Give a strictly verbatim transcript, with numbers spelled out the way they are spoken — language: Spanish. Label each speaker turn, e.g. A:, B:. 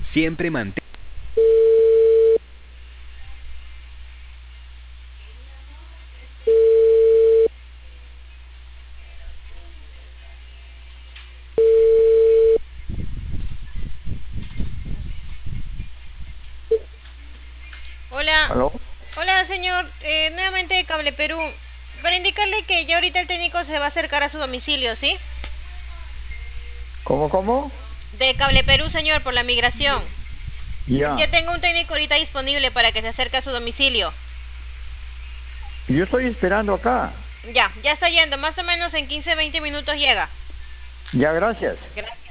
A: Siempre mantén.
B: Hola,
C: ¿Aló?
B: hola señor, eh, nuevamente de Cable Perú. Para indicarle que ya ahorita el técnico se va a acercar a su domicilio, ¿sí?
C: ¿Cómo, cómo?
B: De Cable Perú, señor, por la migración. Ya
C: Ya.
B: tengo un técnico ahorita disponible para que se acerque a su domicilio.
C: Yo estoy esperando acá.
B: Ya, ya está yendo, más o menos en quince veinte minutos llega.
C: Ya, gracias.
B: Gracias.